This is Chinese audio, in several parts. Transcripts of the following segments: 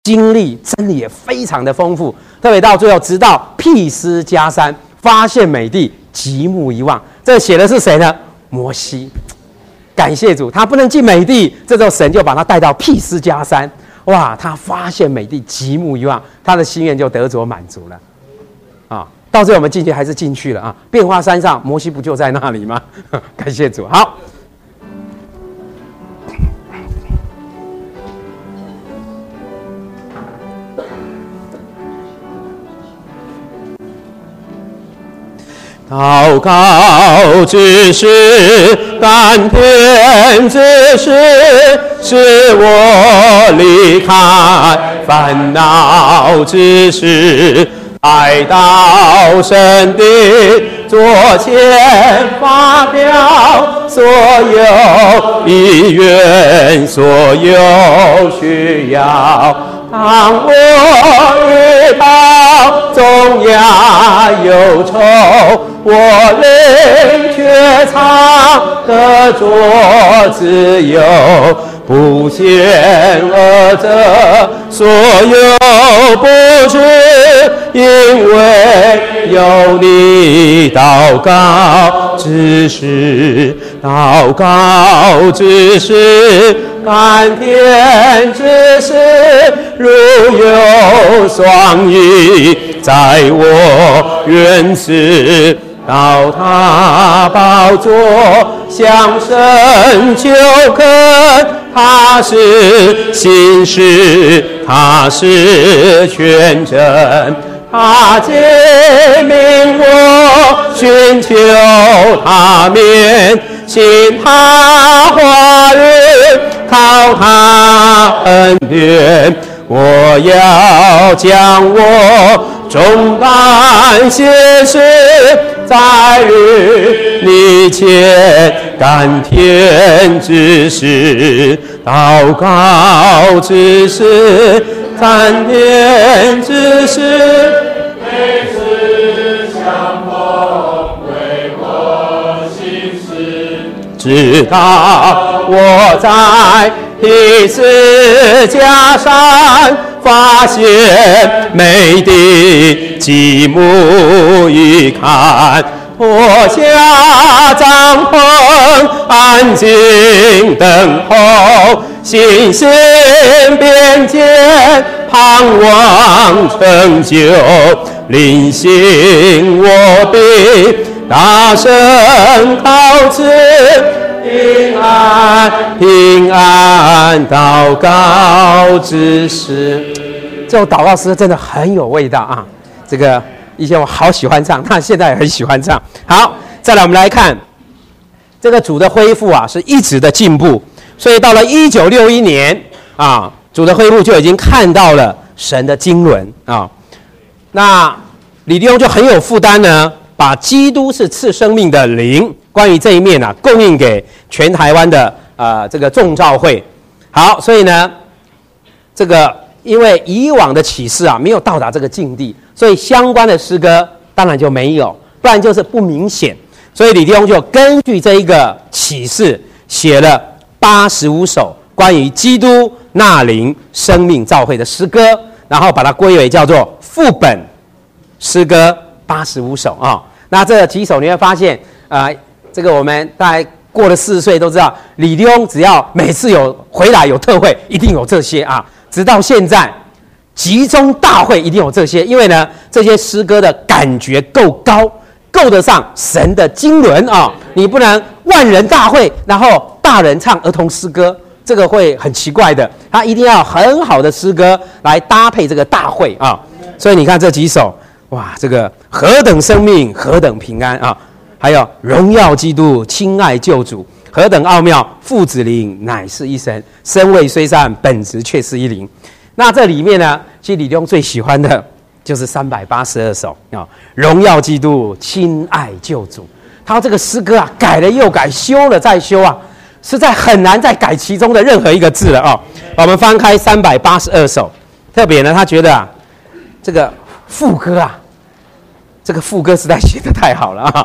经历真理也非常的丰富，特别到最后，直到辟斯加山，发现美地，极目一望。这写的是谁呢？摩西。感谢主，他不能进美地，这时候神就把他带到辟斯加山。哇，他发现美地，极目一望，他的心愿就得着满足了。啊，到最后我们进去还是进去了啊！变化山上，摩西不就在那里吗？感谢主。好。祷告之时，甘甜之时，使我离开烦恼之时，来到神的座前，发表所有意愿，所有需要。当我遇到重压忧愁，我灵却常得着自由，不显而这所有不是因为有你。祷告之时，祷告之时，甘甜之时，如有双翼在我原始，到他宝座向神求恳，他是信实，他是全真，他诫命我寻求他面，信他话语，靠他恩典。我要将我重担卸释，在于你前，甘甜之时，祷告之时，甘甜之时，每次相逢为我心事，直到我在辟斯加山发现美地，极目一看，脱下帐篷，安静等候，信心边界，盼望成就，临行我必大声告知，平安平安。祷告之时，这首祷告诗真的很有味道啊！这个以前我好喜欢唱，那现在也很喜欢唱。好，再来我们来看这个主的恢复啊，是一直的进步。所以到了1961年啊，主的恢复就已经看到了神的经纶啊。那李弟兄就很有负担呢，把基督是赐生命的灵，关于这一面啊，供应给全台湾的这个众召会。好，所以呢，这个因为以往的启示啊没有到达这个境地，所以相关的诗歌当然就没有，不然就是不明显。所以李弟兄就根据这一个启示写了85首关于基督纳灵生命召会的诗歌，然后把它归为叫做副本诗歌85首啊。那这几首你会发现这个我们大概过了40岁都知道，李弟兄只要每次有回来有特会，一定有这些啊。直到现在集中大会一定有这些，因为呢这些诗歌的感觉够高，够得上神的经纶啊。你不能万人大会，然后大人唱儿童诗歌，这个会很奇怪的。他一定要很好的诗歌来搭配这个大会啊。所以你看这几首，哇，这个何等生命，何等平安啊！还有荣耀基督，亲爱救主，何等奥妙，父子灵乃是一神，身位虽善，本质却是一灵。那这里面呢，其实李弟兄最喜欢的就是382首啊，荣耀基督，亲爱救主。他这个诗歌啊，改了又改，修了再修啊，实在很难再改其中的任何一个字了啊。我们翻开382首，特别呢，他觉得这个副歌这个副歌实在写得太好了啊。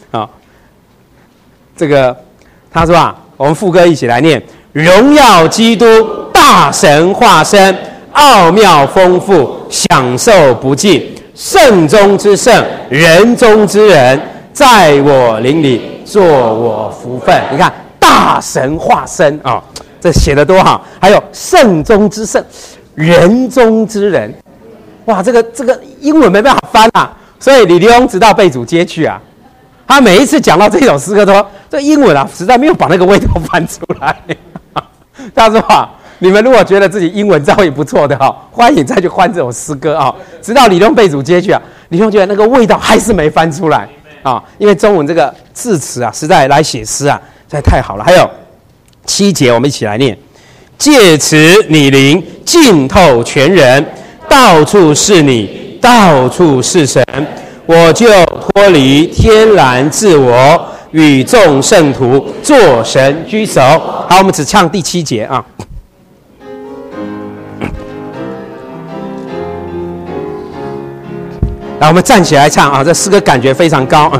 这个他说我们副歌一起来念：荣耀基督，大神化身， 奥妙丰富，享受不尽，圣中之圣，人中之人，在我灵里做我福分。你看，大神化身啊、这写得多好！还有圣中之圣，人中之人，哇，这个英文没办法翻啊，所以李立翁直到被主接去啊，他每一次讲到这首诗歌都说，这英文啊实在没有把那个味道翻出来。他说啊，你们如果觉得自己英文造诣不错的哈，欢迎再去翻这首诗歌啊。直到李立翁被主接去啊，李立翁觉得那个味道还是没翻出来啊，因为中文这个字词啊，实在来写诗啊，实在太好了。还有7节，我们一起来念：借此你灵浸透全人，到处是你，到处是神，我就脱离天然自我，与众圣徒作神居首。好，我们只唱第7节啊。来，我们站起来唱啊！这诗歌感觉非常高。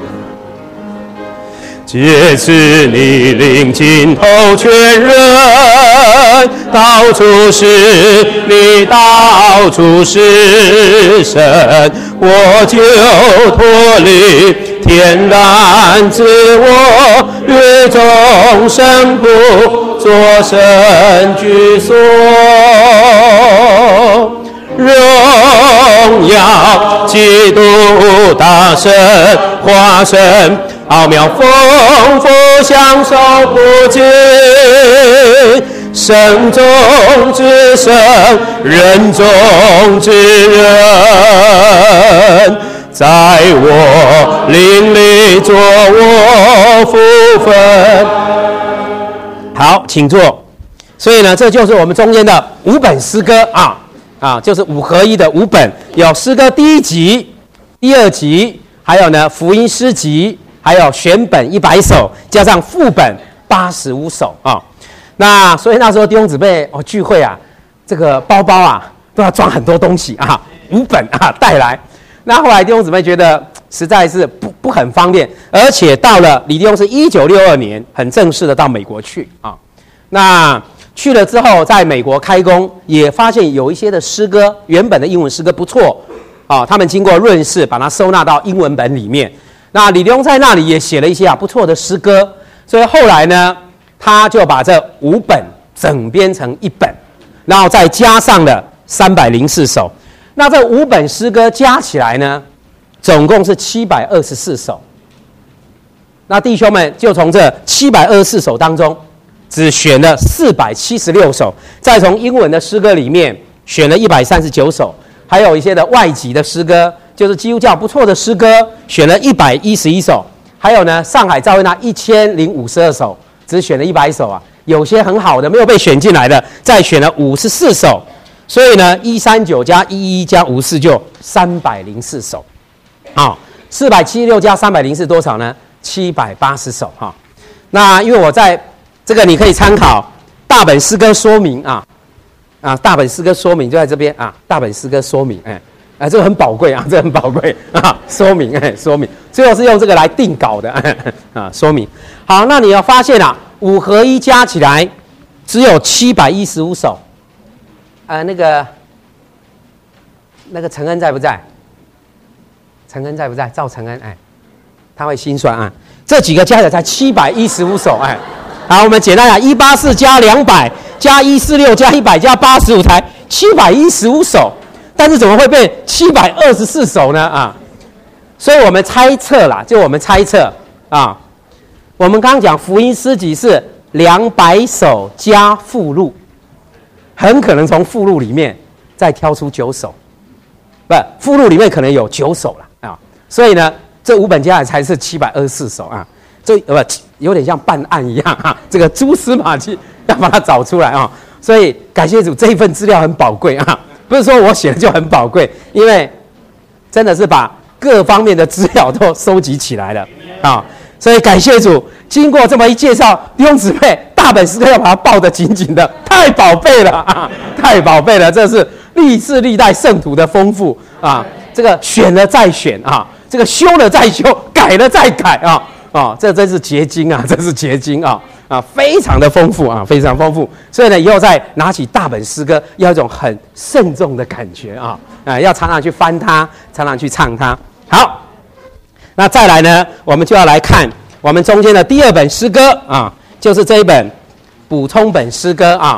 借此你灵浸透全人，到处是你，到处是神，我就脱离天然自我，与众圣徒作神居所。荣耀基督大神化身，奥妙丰富享受不尽，圣中之圣，人中之人，在我灵里做我福分。好，请坐。所以呢，这就是我们中间的5本诗歌啊，就是5合1的5本，有诗歌第1集、第2集，还有呢福音诗集，还有选本100首，加上副本85首啊。那所以那时候弟兄姊妹聚会啊，这个包包啊都要装很多东西啊，5本啊带来。那后来弟兄姊妹觉得实在是不很方便，而且到了李弟兄是1962年很正式的到美国去啊。那去了之后，在美国开工，也发现有一些的诗歌，原本的英文诗歌不错啊，他们经过润饰，把它收纳到英文本里面。那李立翁在那里也写了一些不错的诗歌，所以后来呢，他就把这5本整编成1本，然后再加上了304首。那这5本诗歌加起来呢，总共是724首。那弟兄们就从这724首当中，只选了476首，再从英文的诗歌里面选了139首，还有一些的外籍的诗歌，就是基督教不错的诗歌，选了111首，还有呢上海教会那1052首，只选了100首啊，有些很好的没有被选进来的，再选了54首，所以呢139加111加54就304首，好，476加304多少呢？780首哈。那因为我在这个你可以参考大本诗歌说明大本诗歌说明就在这边啊，大本诗歌说明，这个很宝贵啊，这个很宝贵啊，说明说明，最后是用这个来定稿的说明。好，那你要发现5合1加起来只有715首，那个陈恩在不在？陈恩在不在？赵陈恩，他会心算啊，这几个加起来才715首，好，我们简单讲，184加200加146加100加85才715首，但是怎么会变724首呢？所以我们猜测啦，就我们猜测我们刚刚讲福音诗集是200首加附录，很可能从附录里面再挑出9首，附录里面可能有9首了所以呢，这5本加起来才是724首这有点像办案一样这个蛛丝马迹要把它找出来所以感谢主，这一份资料很宝贵不是说我写的就很宝贵，因为真的是把各方面的资料都收集起来了所以感谢主，经过这么一介绍，弟兄姊妹大本诗歌要把它抱得紧紧的，太宝贝了太宝贝了，这是历世历代圣徒的丰富这个选了再选这个修了再修，改了再改这真是结晶这是结晶啊，非常的丰富啊，非常丰富。所以呢，以后再拿起大本诗歌，要一种很慎重的感觉啊，要常常去翻它，常常去唱它。好，那再来呢，我们就要来看我们中间的第二本诗歌啊，就是这一本补充本诗歌啊。